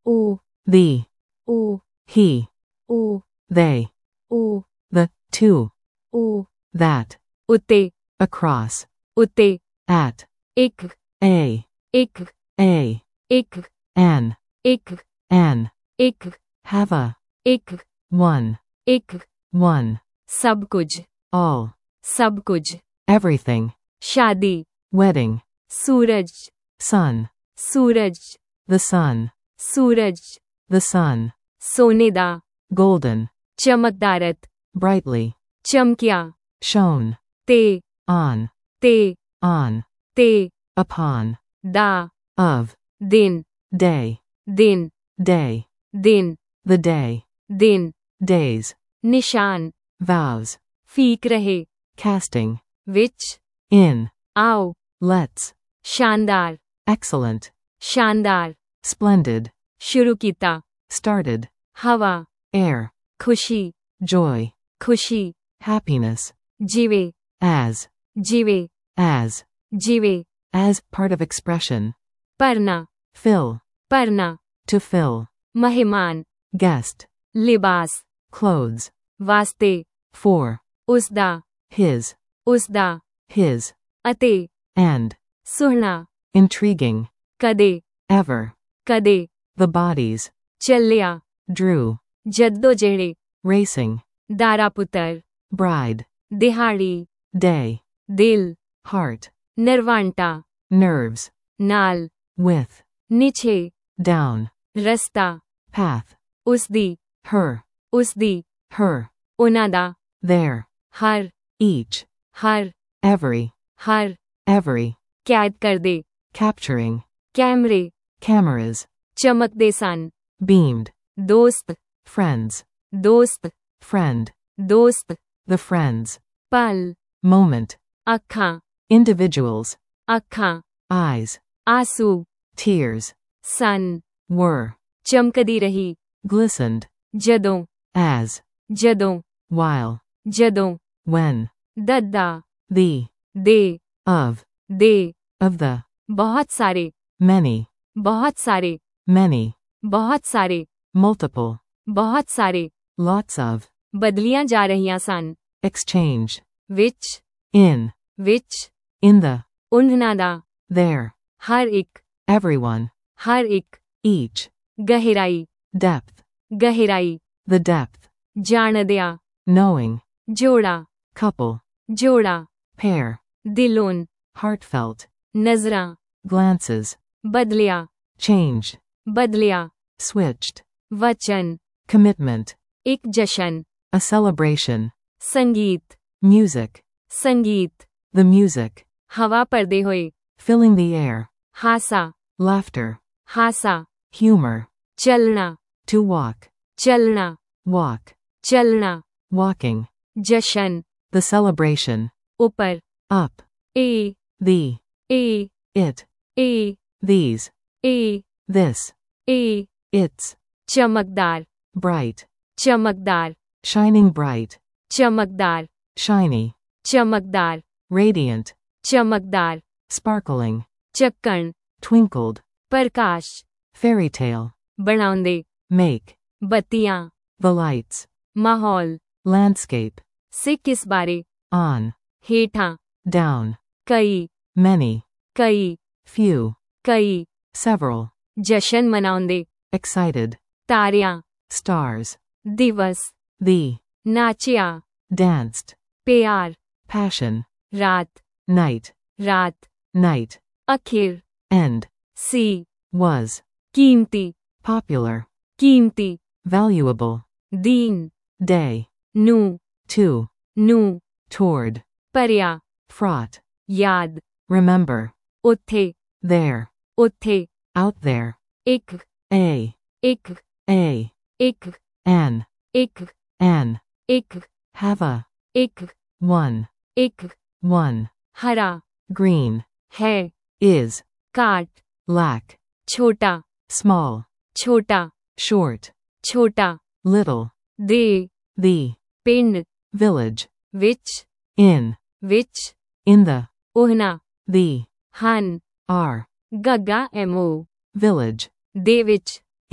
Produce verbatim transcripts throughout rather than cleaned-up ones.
O, the, O, he, O, they, O, the, to, O, that, उते, across, उते, at, एक, a, एक, a, एक, an, एक, an, एक, have a, एक, one, एक, one, सब कुछ, all, सब कुछ, everything, शादी, wedding, सूरज, sun, सूरज, the sun, सूरज, the sun, सोनेदा, golden, चमकदारत, brightly, चमकिया, shone, ते, on, ते, on, ते, upon, दा, of, दिन, day, दिन, day, दिन, the day, दिन, days, निशान, vows, फीक रहे, casting, विच, in, आओ, let's, शानदार, excellent, शानदार, splendid, शुरू कीता, started, हवा, air, खुशी, joy, खुशी, happiness, जीवे, as, जीवे, as, जीवे, as part of expression, परना, fill, परना, to fill, मेहमान, guest, लिबास, clothes, वास्ते, for, उसदा, his, उसदा, his, अते, and, सुहना, intriguing, कदे, ever, कदे, the bodies, ਚੱਲਿਆ, drew, जद्दोजहद, racing, दारा पुत्र, bride, दिहाड़ी, day, दिल, heart, नरवांटा, nerves, नाल, with, नीचे, down, रस्ता, path, उसदी, her, उसदी, her, उनादा, there, her, each, her, every, her, every, कैद कर दे, capturing, कैमरे, cameras, चमकदे सन, beamed, दोस्त, friends, दोस्त, friend, दोस्त, the friends, पल, moment, अखां, individuals, अखां, eyes, आंसू, tears, सन, were, चमकदी रही, glistened, जदों, as, जदों, while, जदों, when, Dadda, the, they, of, they, of the, बहुत सारे, many, बहुत सारे, many, बहुत सारे, multiple, बहुत सारे, lots of, बदलियां जा रहीਆਂ सन, exchange, which, in, which, in the, उन्हना दा, there, हर एक, everyone, हर एक, each, गहराई, depth, गहराई, the depth, जाणदिया, knowing, जोड़ा, couple, जोड़ा, pair, दिलोन, heartfelt, नजरां, glances, बदलिया, changed, बदलिया, switched, वचन, commitment, एक जशन, a celebration, संगीत, music, संगीत, the music, हवा पर्दे होए, filling the air, हासा, laughter, हासा, humor, चलना, to walk, चलना, walk, चलना, walking, जशन, the celebration, ऊपर, up, ए, the, ए, it, ए, these, ए, this, ए, its, चमकदार, bright, चमकदार, shining bright, चमकदार, shiny, चमकदार, radiant, चमकदार, sparkling, चक्कण, twinkled, प्रकाश, fairy tale, बनाउंदे, make, बत्तियां, the lights, माहौल, landscape, से किस बारे, on, हेठां, down, कई, many, कई, few, कई, several, जशन मनाउंदे, excited, तारियां, stars, दिवस, the, नाचिया, danced, प्यार, passion, रात, night, रात, night, आखिर, end, सी, was, कीमती, popular, कीमती, valuable, दीन, day, नू, to, नू, toward, पर्या, fraught, याद, remember, उत्थे, there, उत्थे, out there, एक, a, एक, a, एक, an, एक, an, एक, have a, एक, one, एक, one, हरा, green, है, is, काट, lack, छोटा, small, छोटा, short, छोटा, little, दे, the, पिंड, village, which, in, which, in the, ओहना, the, ਹਨ, are, ਗੱਗਾ ਐਮੋ, village, ਦੇ ਵਿੱਚ,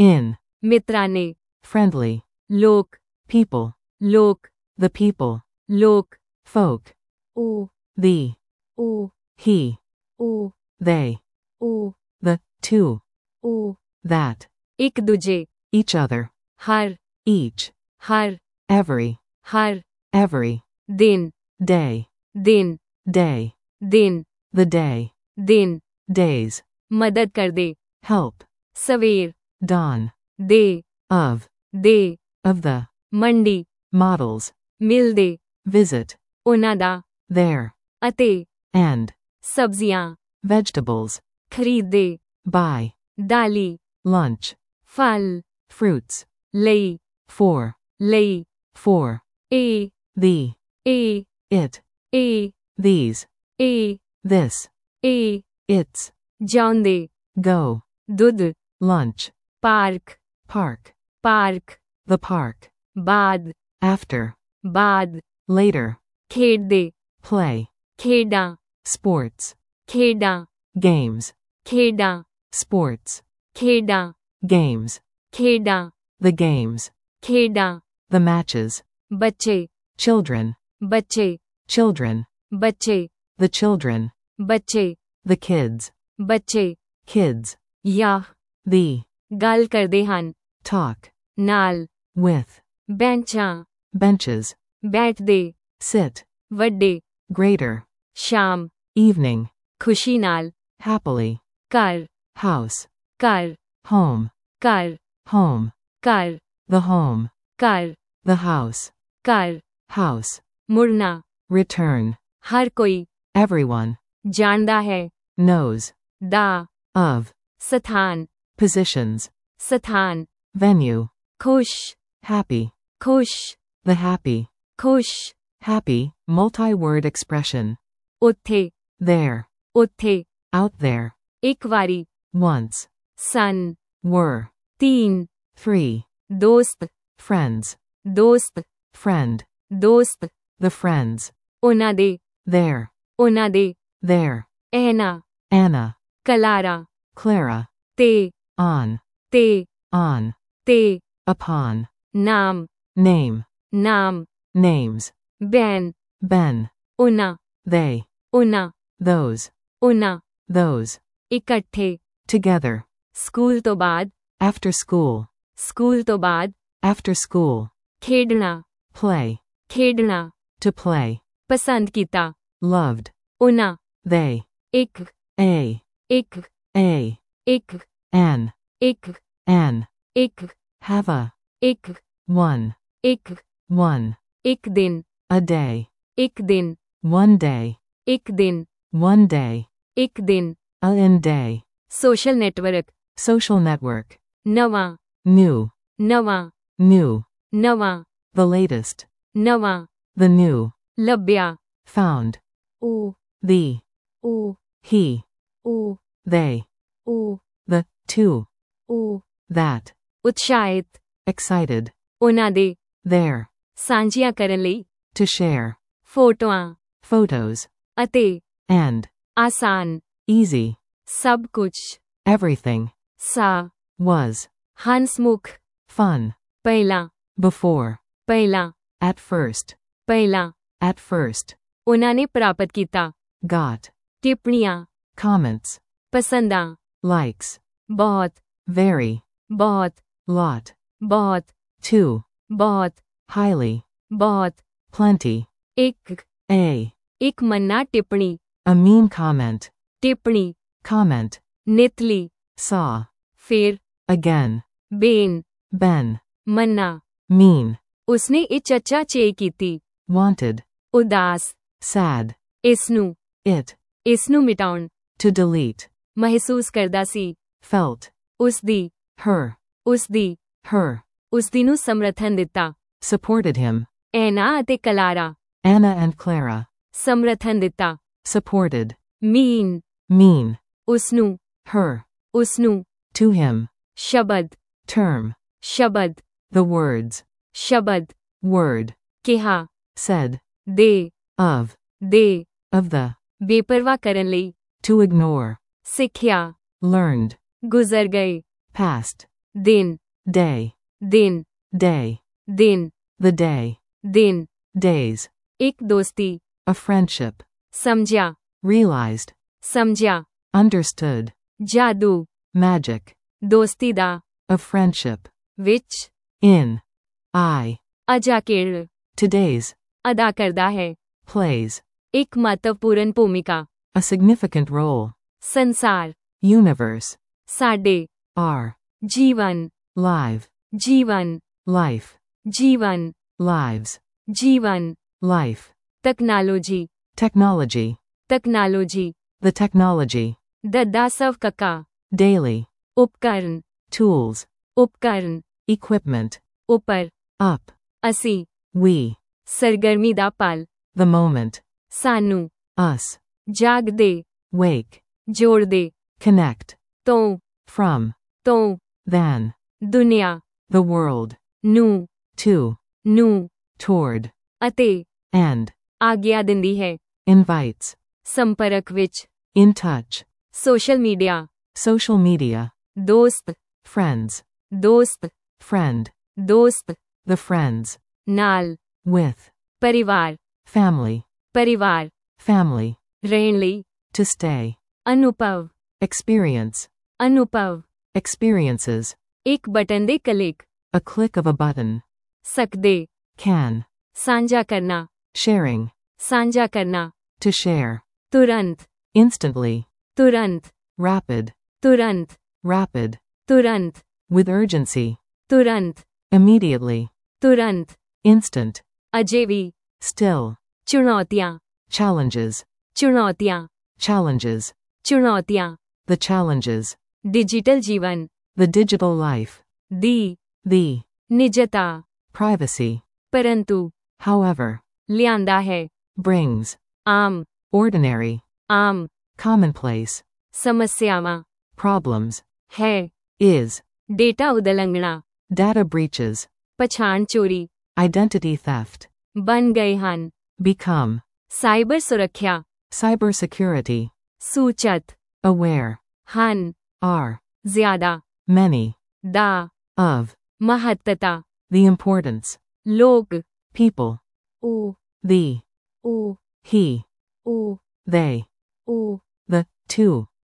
in, मित्राने, friendly, लोक, people, लोक, the people, लोक, folk, O, the, O, he, O, they, O, the, two, O, that, एक दूजे, each other, हर, each, हर, every, हर, every, दिन, day, दिन, day, दिन, the day, दिन, days, मदद कर दे, help, सवेर, dawn, they, of, they, of the, Mandi, models, mill they, visit, ਉਹਨਾਂ ਦਾ, there, ਅਤੇ, and, ਸਬਜ਼ੀਆਂ, vegetables, ਖਰੀਦ ਦੇ, buy, ਦਾਲੀ, lunch, ਫਲ, fruits, ਲਈ, for, ਲਈ, for, ਏ, the, ਏ, it, ਏ, these, ਏ, this, ਏ, its, ਜਾਂਦੇ, go, ਦੁੱਧ, lunch, park, park, park, the park, ਬਾਦ, after, ਬਾਦ, later, ਖੇਡਦੇ, play, ਖੇਡਾਂ, sports, ਖੇਡਾਂ, games, ਖੇਡਾਂ, sports, ਖੇਡਾਂ, games, ਖੇਡਾਂ, the games, ਖੇਡਾਂ, the matches, ਬੱਚੇ, children, ਬੱਚੇ, children, ਬੱਚੇ, the children, ਬੱਚੇ, the kids, ਬੱਚੇ, kids, ਯਾ, the, ਗੱਲ ਕਰਦੇ ਹਨ, talk, ਨਾਲ, with, ਬੈਂਚਾਂ, benches, ਬੈਠਦੇ, sit, ਵੱਡੇ, greater, ਸ਼ਾਮ, evening, ਖੁਸ਼ੀ ਨਾਲ, happily, ਘਰ, house, ਘਰ, home, ਘਰ, home, ਘਰ, the home, ਘਰ, the house, ਘਰ, house, ਮੁੜਨਾ, return, ਹਰ ਕੋਈ, everyone, ਜਾਣਦਾ ਹੈ, knows, ਦਾ, of, ਸਥਾਨ, positions, ਸਥਾਨ, venue, ਖੁਸ਼, happy, ਖੁਸ਼, the happy, ਖੁਸ਼, happy, multi-word expression, ਉੱਥੇ, there, ਉੱਥੇ, out there, ਇੱਕ ਵਾਰੀ, once, ਸਨ, were, तीन, three, दोस्त, friends, दोस्त, friend, दोस्त, the friends, ਉਹਨਾਂ ਦੇ, there, ਉਹਨਾਂ ਦੇ, there, Anna, Anna, Clara, Clara, ਤੇ, on, ਤੇ, on, ਤੇ, upon, ਨਾਮ, name, ਨਾਮ, names, ਬੈਨ, Ben, ਉਹਨਾਂ, they, ਉਹਨਾਂ, those, ਉਹਨਾਂ, those, ਇਕੱਠੇ, together, ਸਕੂਲ ਤੋਂ ਬਾਅਦ, after school, ਸਕੂਲ ਤੋਂ ਬਾਅਦ, after school, ਖੇਡਣਾ, play, ਖੇਡਣਾ, to play, ਪਸੰਦ ਕੀਤਾ, loved, ਉਹਨਾਂ, they, ਇੱਕ, a, ਇੱਕ, a, ਇੱਕ, an, ਇੱਕ, an, ਇੱਕ, have a, ਇੱਕ, one, ਇੱਕ, one, ਇੱਕ ਦਿਨ, a day, ਇੱਕ ਦਿਨ, one day, ਇੱਕ ਦਿਨ, one day, ਇੱਕ ਦਿਨ, a in day, social network, social network, ਨਵਾਂ, new, ਨਵਾਂ, new, ਨਵਾਂ, the latest, ਨਵਾਂ, the new, ਲੱਭਿਆ, found, ਉਹ, the, ਉਹ, he, ਉਹ, they, ਉਹ, the, two, ਉਹ, that, ਉਤਸ਼ਾਹਿਤ, excited, ਉਹਨਾਂ ਦੇ, there, ਸਾਂਝੀਆਂ ਕਰਨ ਲਈ, to share, ਫੋਟੋਆਂ, photos, ਅਤੇ, and, ਆਸਾਨ, easy, ਸਭ ਕੁਝ, everything, ਸਾ, was, ਹੰਸਮੁਖ, fun, ਪਹਿਲਾਂ, before, ਪਹਿਲਾਂ, at first, ਪਹਿਲਾਂ, at first, ਉਹਨਾਂ ਨੇ ਪ੍ਰਾਪਤ ਕੀਤਾ, got, ਟਿੱਪਣੀਆਂ, comments, ਪਸੰਦਾਂ, likes, ਬਹੁਤ, very, ਬਹੁਤ, lot, ਬਹੁਤ, two, ਬਹੁਤ, highly, ਬਹੁਤ, plenty, ਇੱਕ, a, ਇੱਕ ਮੰਨਾ ਟਿੱਪਣੀ, a mean comment, ਟਿੱਪਣੀ, comment, ਨਿਤਲੀ, saw, ਫਿਰ, again, ਬੇਨ, ben, ਮੰਨਾ, mean, ਉਸਨੇ ਇਹ ਚਰਚਾ ਚੇ ਕੀਤੀ, wanted, ਉਦਾਸ, sad, ਇਸ ਨੂੰ, it, ਇਸ ਨੂੰ ਮਿਟਾਉਣ, to delete, ਮਹਿਸੂਸ ਕਰਦਾ ਸੀ, felt, ਉਸ ਦੀ, her, ਉਸ ਦੀ, her, ਉਸ ਦੀ ਨੂੰ ਸਮਰਥਨ ਦਿੱਤਾ, supported him, ਐਨਾ ਅਤੇ ਕਲਾਰਾ, Anna and Clara, ਸਮਰਥਨ ਦਿੱਤਾ, supported, ਮੀਨ, mean, ਉਸ ਨੂੰ, her, ਉਸ ਨੂੰ, to him, ਸ਼ਬਦ, term, ਸ਼ਬਦ, the words, ਸ਼ਬਦ, word, ਕਿਹਾ, said, ਦੇ, of, ਦੇ, of the, ਬੇਪਰਵਾਹ ਕਰਨ ਲਈ, to ignore, ਸਿੱਖਿਆ, learned, ਗੁਜ਼ਰ ਗਏ, past, दिन day, दिन day, दिन the day, दिन days, एक दोस्ती a friendship, समझा realized, समझा understood, जादू magic, दोस्ती दा of friendship, which in, I, अजाकिर today's, अदा करदा है plays, एक महत्वपूर्ण भूमिका a significant role, संसार universe, साडे our, जीवन live, जीवन life, जीवन lives, जीवन life, technology technology, technology the technology, दद्दा सव कका daily, उपकरण tools, उपकरण equipment, ऊपर up, ਅਸੀਂ we, ਸਰਗਰਮੀ ਦਾ ਪਲ the moment, ਸਾਨੂੰ us, ਜਾਗਦੇ wake, ਜੋੜਦੇ connect, ਤੋਂ from, ਤੋਂ than, ਦੁਨੀਆ the world, ਨੂੰ to, ਨੂੰ toward, ਅਤੇ and, ਆਗਿਆ ਦਿੰਦੀ ਹੈ invites, ਸੰਪਰਕ ਵਿੱਚ in touch, social media social media, ਦੋਸਤ friends, ਦੋਸਤ friend, ਦੋਸਤ the friends, ਨਾਲ with, ਪਰਿਵਾਰ family, ਪਰਿਵਾਰ family, ਰਹਿਣ ਲਈ to stay, ਅਨੁਭਵ experience, ਅਨੁਭਵ experiences, ਇੱਕ ਬਟਨ ਦੇ click a click of a button, ਸਕਦੇ can, ਸਾਂਝਾ ਕਰਨਾ sharing, ਸਾਂਝਾ ਕਰਨਾ to share, ਤੁਰੰਤ instantly, ਤੁਰੰਤ rapid, ਤੁਰੰਤ rapid, ਤੁਰੰਤ with urgency, ਤੁਰੰਤ immediately, ਤੁਰੰਤ instant, ਅਜੇ ਵੀ still, ਚੁਣੌਤੀਆਂ challenges, ਚੁਣੌਤੀਆਂ challenges, ਚੁਣੌਤੀਆਂ the challenges, ਡਿਜੀਟਲ ਜੀਵਨ the digital life, ਦੀ the, ਨਿਜਤਾ privacy, ਪਰੰਤੂ however, ਲਿਆਂਦਾ ਹੈ brings, ਆਮ ordinary, ਆਮ commonplace, ਸਮੱਸਿਆਵਾਂ problems, ਹੈ is, ਡੇਟਾ ਉਦਲੰਘਣਾ data breaches, ਪਛਾਣ ਚੋਰੀ identity theft, ਬਣ ਗਏ ਹਨ become, ਸਾਈਬਰ ਸੁਰੱਖਿਆ cybersecurity, ਸੂਚਤ aware, ਹਨ are, ਜ਼ਿਆਦਾ many, ਦਾ of, ਮਹੱਤਤਾ the importance, ਲੋਕ people, ਉਹ the, ਉਹ he, ਉਹ they, ਉਹ the, to,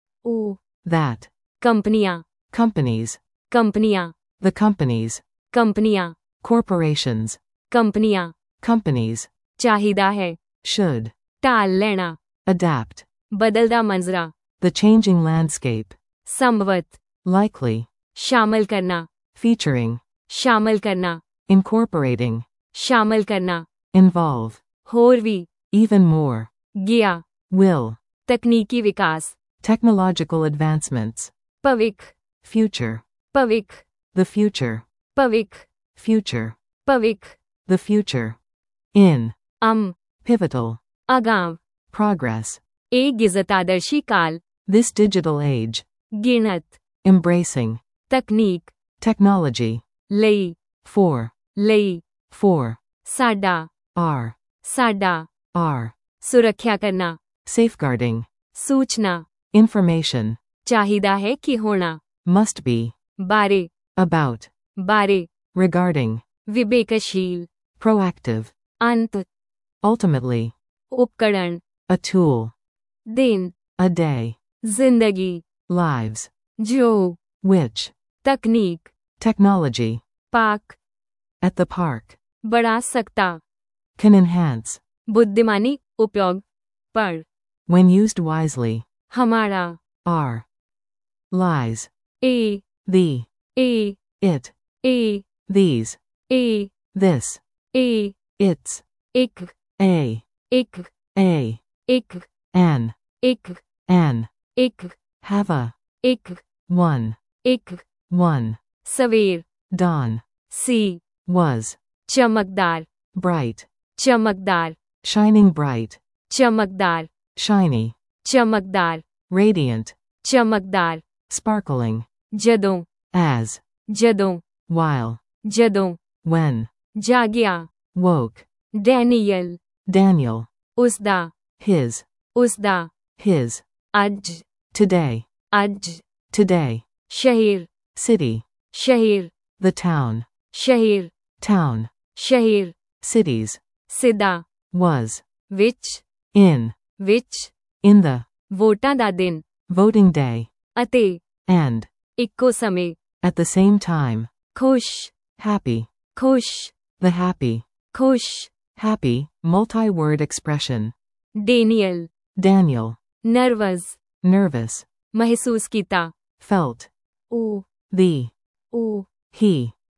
ਉਹ that, ਕੰਪਨੀਆਂ companies, ਕੰਪਨੀਆਂ the companies, ਕੰਪਨੀਆਂ corporations, ਕੰਪਨੀਆਂ companies, ਚਾਹੀਦਾ ਹੈ should, ਢਾਲ ਲੈਣਾ adapt, ਬਦਲਦਾ ਮੰਜ਼ਰਾ the changing landscape, ਸੰਭਵਤ, likely, ਸ਼ਾਮਲ ਕਰਨਾ featuring, ਸ਼ਾਮਲ ਕਰਨਾ incorporating, ਸ਼ਾਮਲ ਕਰਨਾ involve, ਹੋਰ ਵੀ even more, ਗਿਆ will, ਤਕਨੀਕੀ ਵਿਕਾਸ technological advancements, ਭਵਿੱਖ future, ਭਵਿੱਖ the future, ਭਵਿੱਖ future, ਭਵਿੱਖ the future, in, um pivotal, ਅਗਾਂਵ progress, ਇਹ ਗਿਜ਼ਤਾਦਰਸ਼ੀ ਕਾਲ this digital age, ਗਿਣਤ embracing, ਤਕਨੀਕ technology, ਲਈ for, ਲਈ for, ਸਾਡਾ are, ਸਾਡਾ are, ਸੁਰੱਖਿਆ ਕਰਨਾ safeguarding, ਸੂਚਨਾ information, ਚਾਹੀਦਾ ਹੈ ਕਿ ਹੋਣਾ must be, ਬਾਰੇ about, ਬਾਰੇ regarding, ਵਿਵੇਕਸ਼ੀਲ proactive, ਅੰਤ ultimately, ਉਪਕਰਣ a tool, ਦਿਨ a day, ਜ਼ਿੰਦਗੀ lives, ਜੋ which, ਤਕਨੀਕ technology, ਪਾਕ at the park, ਬੜਾ ਸਕਤਾ can enhance, बुद्धिमानी उपयोग पर when used wisely, हमारा are, lies, ए the, ए it, ए these, ए this, ए its, एक a, एक a, एक an, एक an, एक have a, एक one, एक one, सवेर dawn, सी was, चमकदार bright, चमकदार shining bright, चमकदार shiny, चमकदार radiant, चमकदार sparkling, जदों as, जदों while, जदों when, जागिया woke, डैनियल Daniel, उसदा his, उसदा his, अज today, अज today, शहीर city, ਸ਼ਹਿਰ the town, ਸ਼ਹਿਰ town, ਸ਼ਹਿਰ cities, ਸਿੱਧਾ was, ਵਿੱਚ in, ਵਿੱਚ in the, ਵੋਟਾਂ ਦਾ ਦਿਨ voting day, ਅਤੇ and, ਇੱਕੋ ਸਮੇਂ at the same time, ਖੁਸ਼ happy, ਖੁਸ਼ the happy, ਖੁਸ਼ happy, multi-word expression, Daniel Daniel, nervous nervous, ਮਹਿਸੂਸ ਕੀਤਾ felt, ਉਹ the, ਉਹ he,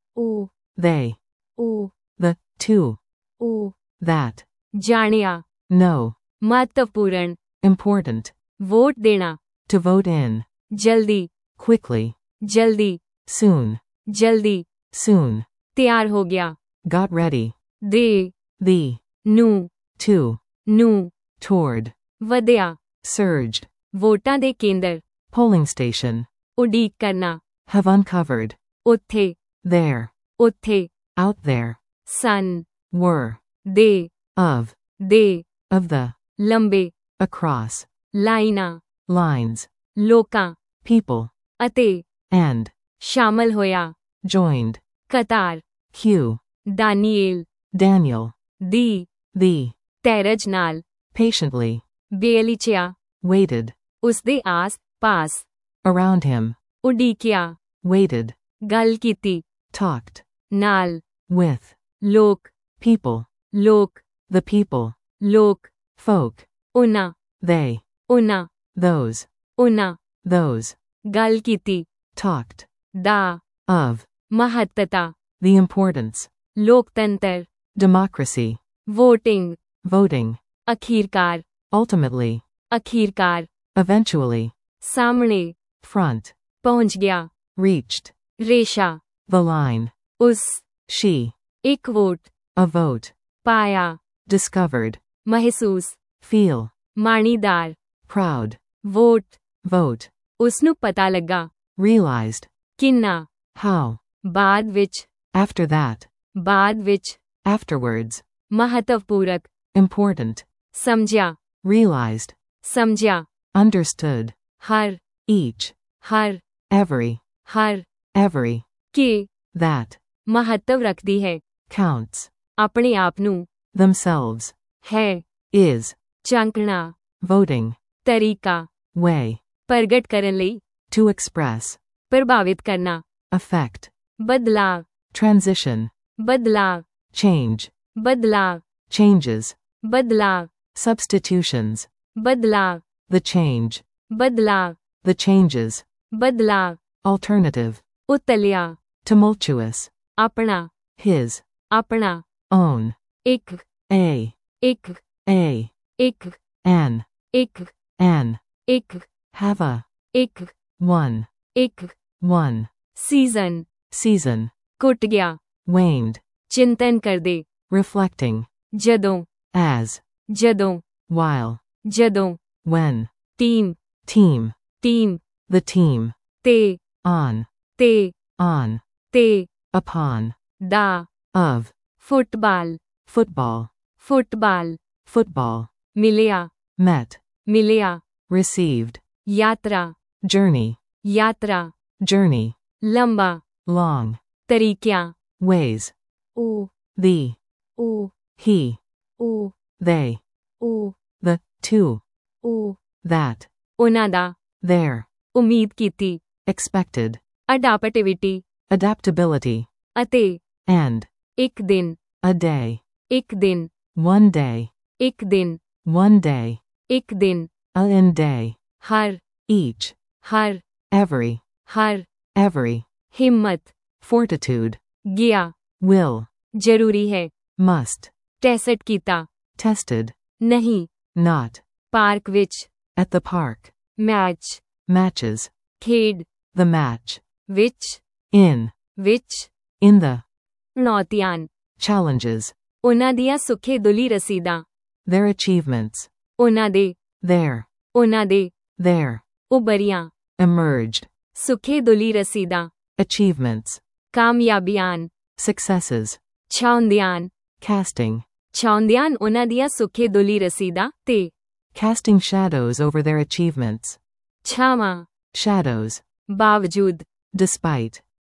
ਉਹ they, ਉਹ the, two, ਉਹ that, ਜਾਣਿਆ know, ਮਹੱਤਵਪੂਰਨ important, ਵੋਟ ਦੇਣਾ to vote in, ਜਲਦੀ quickly, ਜਲਦੀ soon, ਜਲਦੀ soon, ਤਿਆਰ ਹੋ ਗਿਆ got ready, ਦੇ the, ਨੂੰ to, ਨੂੰ toward, ਵਧਿਆ surged, ਵੋਟਾਂ ਦੇ ਕੇਂਦਰ polling station, ਉਡੀਕ ਕਰਨਾ have uncovered, ਉੱਥੇ there, ਉੱਥੇ out there, ਸਨ were, ਦੇ of, ਦੇ of the, ਲੰਬੇ across, ਲਾਈਨਾਂ lines, ਲੋਕਾਂ people, ਅਤੇ and, ਸ਼ਾਮਲ ਹੋਇਆ joined, ਕਤਾਰ queue, ਦਾਨੀਏਲ Daniel, ਦੀ the, ਧੈਰਜ ਨਾਲ patiently, ਬੇਲਿਚਿਆ waited, ਉਸਦੇ ਆਸ ਪਾਸ around him, ਉਡੀਕਿਆ waited, ਗੱਲ ਕੀਤੀ talked, ਨਾਲ with, ਲੋਕ people, ਲੋਕ the people, ਲੋਕ folk, ਉਨ੍ਹਾਂ they, ਉਨ੍ਹਾਂ those, ਉਨ੍ਹਾਂ those, ਗੱਲ ਕੀਤੀ talked, ਦਾ of, ਮਹੱਤਤਾ the importance, ਲੋਕਤੰਤਰ democracy, ਵੋਟਿੰਗ voting, ਅਖੀਰਕਾਰ ultimately, ਅਖੀਰਕਾਰ eventually, ਸਾਹਮਣੇ front, ਪਹੁੰਚ ਗਿਆ reached, ਰੇਸ਼ਾ the line, ਉਸ she, ਇੱਕ ਵੋਟ a vote, ਪਾਇਆ discovered, ਮਹਿਸੂਸ feel, ਮਾਣੀਦਾਰ proud, ਵੋਟ vote, ਉਸਨੂੰ ਪਤਾ ਲੱਗਾ realized, ਕਿੰਨਾ how, ਬਾਅਦ ਵਿੱਚ after that, ਬਾਅਦ ਵਿੱਚ afterwards, ਮਹੱਤਵਪੂਰਕ important, ਸਮਝਿਆ realized, ਸਮਝਿਆ understood, ਹਰ each, ਹਰ every, ਹਰ every, ਕਿ that, ਮਹੱਤਵ ਰੱਖਦੀ ਹੈ counts, ਆਪਣੇ ਆਪ ਨੂੰ themselves, ਹੈ is, ਚਾਂਕਣਾ voting, ਤਰੀਕਾ way, ਪ੍ਰਗਟ ਕਰਨ ਲਈ to express, ਪ੍ਰਭਾਵਿਤ ਕਰਨਾ affect, ਬਦਲਾਵ transition, ਬਦਲਾਵ change, ਬਦਲਾਵ changes, ਬਦਲਾਵ substitutions, ਬਦਲਾਵ the change, ਬਦਲਾਵ the changes, ਬਦਲਾਵ alternative, ਉਤਲਿਆ tumultuous, ਆਪਣਾ his, ਆਪਣਾ own, ਇੱਕ a, ਇੱਕ a, ਇੱਕ an, ਇੱਕ an, ਇੱਕ have a, ਇੱਕ one, ਇੱਕ one, ਸੀਜ਼ਨ season, ਕੁੱਟ ਗਿਆ waned, ਚਿੰਤਨ ਕਰਦੇ reflecting, ਜਦੋਂ as, ਜਦੋਂ while, ਜਦੋਂ when, team team, team the team, ਤੇ on, ਤੇ on, ਤੇ upon, ਦਾ of, football football, football football, ਮਿਲਿਆ met, ਮਿਲਿਆ received, ਯਾਤਰਾ journey, ਯਾਤਰਾ journey, ਲੰਬਾ long, ਤਰੀਕਿਆਂ ways, ਉਹ the, ਉਹ he, ਉਹ they, ਉਹ the, two, ਉਹ that, ਉਹਨਾਂ ਦਾ their, ਉਮੀਦ ਕੀਤੀ expected, ਅਡਾਪਟਿਵਿਟੀ adaptability, ਅਤੇ and, ਇੱਕ ਦਿਨ a day, ਇੱਕ ਦਿਨ one day, ਇੱਕ ਦਿਨ one day, ਇੱਕ ਦਿਨ a in day, Har each, Har every, Har every, ਹਿੰਮਤ fortitude, ਗਿਆ will, ਜ਼ਰੂਰੀ ਹੈ must, ਟੈਸਟ ਕੀਤਾ tested, ਨਹੀਂ not, ਪਾਰਕ ਵਿੱਚ at the park, match matches, ਖੇਡ the match, ਵਿੱਚ in, ਵਿੱਚ in the, ਨੌਤੀਆਂ challenges, ਉਹਨਾਂ ਦੀਆਂ ਸੁਖੇ ਦੁਲੀ ਰਸੀਦਾਂ their achievements, ਉਹਨਾਂ ਦੇ their, ਉਹਨਾਂ ਦੇ their, ਉਭਰੀਆਂ emerged, ਸੁਖੇ ਦੁਲੀ ਰਸੀਦਾਂ achievements, ਕਾਮਯਾਬੀਆਂ successes, ਛਾਉਂਦਿਆਂ casting, ਛਾਉਂਦਿਆਂ ਉਹਨਾਂ ਦੀਆਂ ਸੁਖੇ ਦੁਲੀ ਰਸੀਦਾਂ ਤੇ casting shadows over their achievements, ਛਾਵਾਂ shadows, ਬਾਵਜੂਦ despite,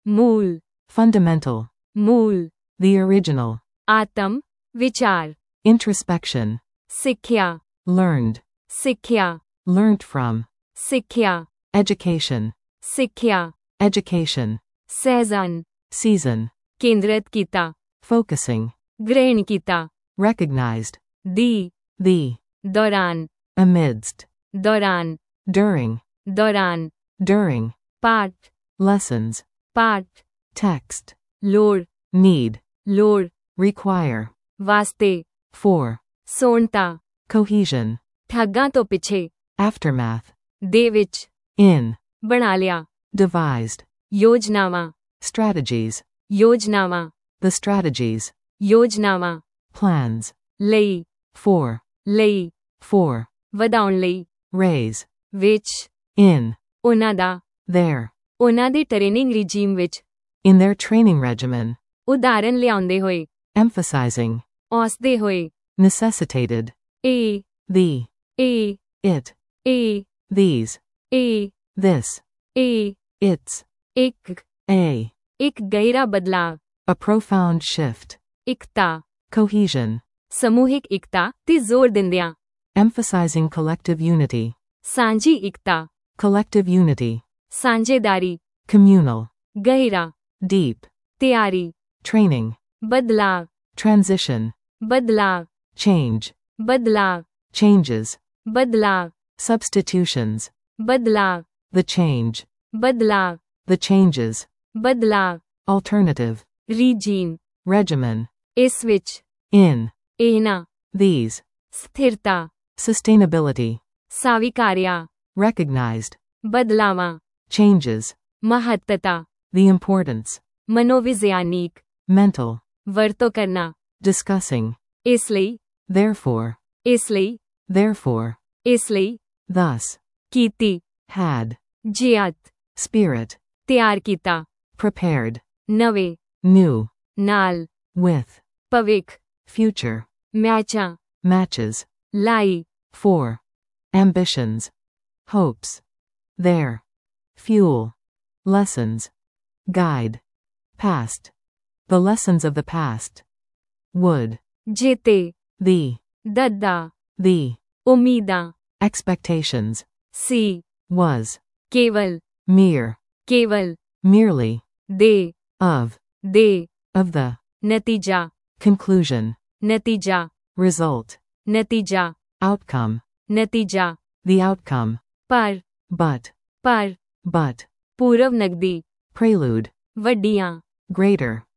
मूल, fundamental, मूल, the original, आत्म, विचार, introspection, सिक्ख्या, learned, सिक्ख्या, learnt from, सिक्ख्या, education, सिक्ख्या, education, सहजन, season, केंद्रित कीता, focusing, ग्रहण कीता, recognized, दी, the, दौरान, amidst, दौरान, during, दौरान, during, पाठ, lessons, पाठ, text, लोड़, need, लोड़, require, वास्ते, for, सोनता, cohesion, ਠੱਗਾਂ ਤੋਂ ਪਿੱਛੇ, aftermath, ਦੇ ਵਿੱਚ, in, ਬਣਾ ਲਿਆ, devised, ਯੋਜਨਾਵਾਂ, strategies, ਯੋਜਨਾਵਾਂ, the strategies, ਯੋਜਨਾਵਾਂ, plans, ਲਈ, for, ਲਈ, for, ਵਧਾਉਣ ਲਈ, raise, ਵਿੱਚ, in, ਉਹਨਾਂ ਦਾ, there, ਉਹਨਾਂ ਦੇ ਟ੍ਰੇਨਿੰਗ ਰਿਜੀਮ ਵਿੱਚ, in their training regimen, ਉਦਾਹਰਨ ਲਿਆਉਂਦੇ ਹੋਏ, emphasizing, ਔਸਦੇ ਹੋਏ, necessitated, ਇਹ, the, ਇਹ, it, ਇਹ, these, ਇਹ, this, ਇਹ, its, ਇੱਕ, a, ਇੱਕ ਗਹਿਰਾ ਬਦਲਾਵ, a profound shift, ਇਕਤਾ, cohesion, ਸਮੂਹਿਕ ਇਕਤਾ ਤੇ ਜ਼ੋਰ ਦਿੰਦਿਆਂ, emphasizing collective unity, ਸਾਂਝੀ ਇਕਤਾ, collective unity, ਸਾਂਝੇਦਾਰੀ, communal, ਗਹਿਰਾ, deep, ਤਿਆਰੀ, training, ਬਦਲਾਵ, transition, ਬਦਲਾਵ, change, ਬਦਲਾਵ, changes, ਬਦਲਾਵ, substitutions, ਬਦਲਾਵ, the change, ਬਦਲਾਵ, the changes, ਬਦਲਾਵ, alternative, ਰੀਜੀਮ, regimen, ਇਸ ਵਿੱਚ, in, ਇਹਨਾਂ, these, ਸਥਿਰਤਾ, sustainability, ਸਾਵੀਕਾਰਿਆ, recognized, ਬਦਲਾਵਾਂ, changes, ਮਹੱਤਤਾ, the importance, ਮਨੋਵਿਗਿਆਨਿਕ, mental, ਵਰਤੋਂ ਕਰਨਾ, discussing, ਇਸ ਲਈ, therefore, ਇਸ ਲਈ, therefore, ਇਸ ਲਈ, thus, ਕੀਤੀ, had, ਜਿਆਤ, spirit, ਤਿਆਰ ਕੀਤਾ, prepared, ਨਵੇਂ, new, ਨਾਲ, with, ਭਵਿੱਖ, future, ਮੈਚਾਂ, matches, ਲਾਈ, for, ambitions, hopes, there, fuel, lessons, guide, past, the lessons of the past, would, ਜੇਤੇ, the, ਦੱਦਾ, the, ਉਮੀਦਾਂ, expectations, ਸੀ, was, ਕੇਵਲ, mere, ਕੇਵਲ, merely, ਦੇ, of, ਦੇ, of the, ਨਤੀਜਾ, conclusion, ਨਤੀਜਾ, result, ਨਤੀਜਾ, outcome, ਨਤੀਜਾ, the outcome, ਪਰ, but, ਪਰ, but, ਪੂਰਵ ਨਗਦੀ, prelude, ਵੱਡੀਆਂ, greater,